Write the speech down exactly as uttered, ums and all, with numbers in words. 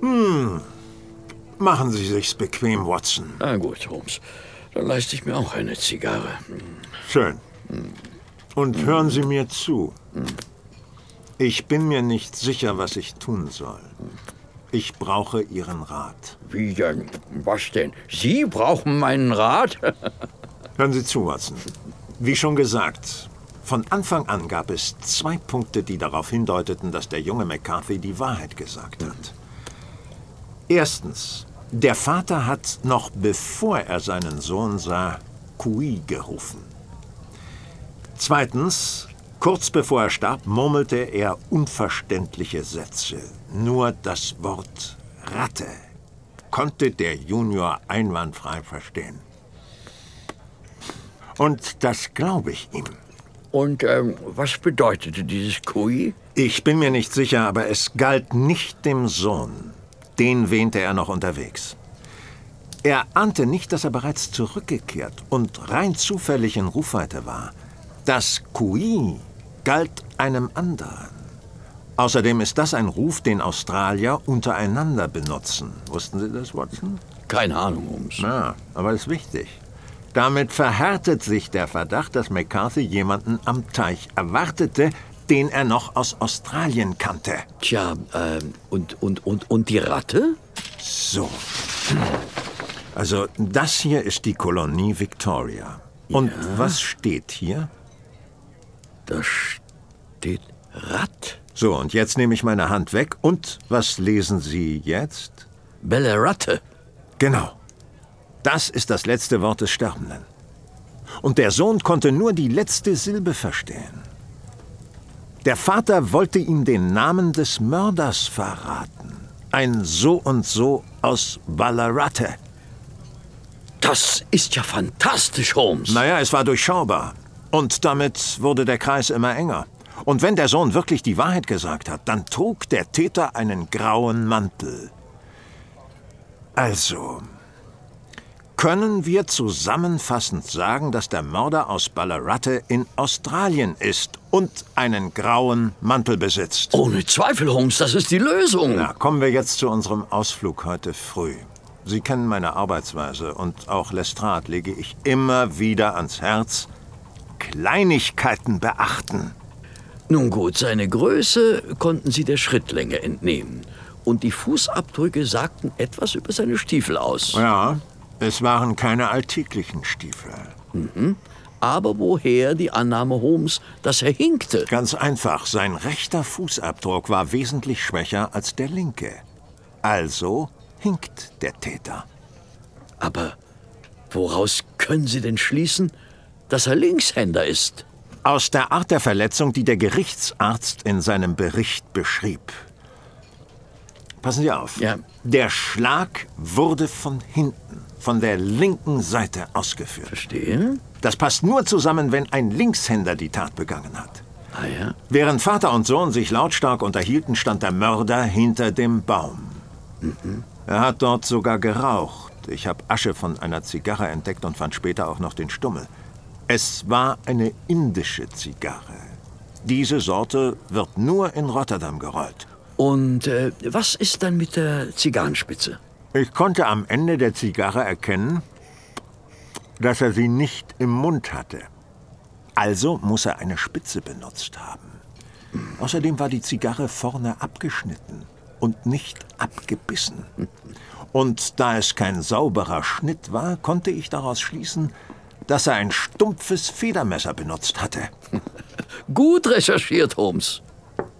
Hm. Machen Sie sich's bequem, Watson. Na gut, Holmes. Dann leiste ich mir auch eine Zigarre. Schön. Und hören Sie mir zu. Ich bin mir nicht sicher, was ich tun soll. Ich brauche Ihren Rat. Wie denn? Was denn? Sie brauchen meinen Rat? Hören Sie zu, Watson. Wie schon gesagt, von Anfang an gab es zwei Punkte, die darauf hindeuteten, dass der junge McCarthy die Wahrheit gesagt hat. Erstens, der Vater hat noch bevor er seinen Sohn sah, Kui gerufen. Zweitens, kurz bevor er starb, murmelte er unverständliche Sätze. Nur das Wort Ratte konnte der Junior einwandfrei verstehen. Und das glaube ich ihm. Und ähm, was bedeutete dieses Kui? Ich bin mir nicht sicher, aber es galt nicht dem Sohn. Den wähnte er noch unterwegs. Er ahnte nicht, dass er bereits zurückgekehrt und rein zufällig in Rufweite war. Das Kui galt einem anderen. Außerdem ist das ein Ruf, den Australier untereinander benutzen. Wussten Sie das, Watson? Keine Ahnung, Holmes. Ja, aber ist wichtig. Damit verhärtet sich der Verdacht, dass McCarthy jemanden am Teich erwartete, den er noch aus Australien kannte. Tja, ähm, und, und, und, und die Ratte? So. Also, das hier ist die Kolonie Victoria. Und Ja. was steht hier? Da steht Rat. So, und jetzt nehme ich meine Hand weg. Und was lesen Sie jetzt? Belle Ratte. Genau. Das ist das letzte Wort des Sterbenden. Und der Sohn konnte nur die letzte Silbe verstehen. Der Vater wollte ihm den Namen des Mörders verraten. Ein So und So aus Ballarat. Das ist ja fantastisch, Holmes. Naja, es war durchschaubar. Und damit wurde der Kreis immer enger. Und wenn der Sohn wirklich die Wahrheit gesagt hat, dann trug der Täter einen grauen Mantel. Also, können wir zusammenfassend sagen, dass der Mörder aus Ballarat in Australien ist und einen grauen Mantel besitzt? Ohne Zweifel, Holmes, das ist die Lösung. Na, kommen wir jetzt zu unserem Ausflug heute früh. Sie kennen meine Arbeitsweise und auch Lestrade lege ich immer wieder ans Herz. Kleinigkeiten beachten. Nun gut, seine Größe konnten Sie der Schrittlänge entnehmen. Und die Fußabdrücke sagten etwas über seine Stiefel aus. Ja, es waren keine alltäglichen Stiefel. Mhm. Aber woher die Annahme Holmes, dass er hinkte? Ganz einfach, sein rechter Fußabdruck war wesentlich schwächer als der linke. Also hinkt der Täter. Aber woraus können Sie denn schließen, dass er Linkshänder ist? Aus der Art der Verletzung, die der Gerichtsarzt in seinem Bericht beschrieb. Passen Sie auf. Ja. Der Schlag wurde von hinten, von der linken Seite ausgeführt. Verstehe. Das passt nur zusammen, wenn ein Linkshänder die Tat begangen hat. Ah ja. Während Vater und Sohn sich lautstark unterhielten, stand der Mörder hinter dem Baum. Mhm. Er hat dort sogar geraucht. Ich habe Asche von einer Zigarre entdeckt und fand später auch noch den Stummel. Es war eine indische Zigarre. Diese Sorte wird nur in Rotterdam gerollt. Und äh, was ist dann mit der Zigarrenspitze? Ich konnte am Ende der Zigarre erkennen, dass er sie nicht im Mund hatte. Also muss er eine Spitze benutzt haben. Außerdem war die Zigarre vorne abgeschnitten und nicht abgebissen. Und da es kein sauberer Schnitt war, konnte ich daraus schließen, dass er ein stumpfes Federmesser benutzt hatte. Gut recherchiert, Holmes.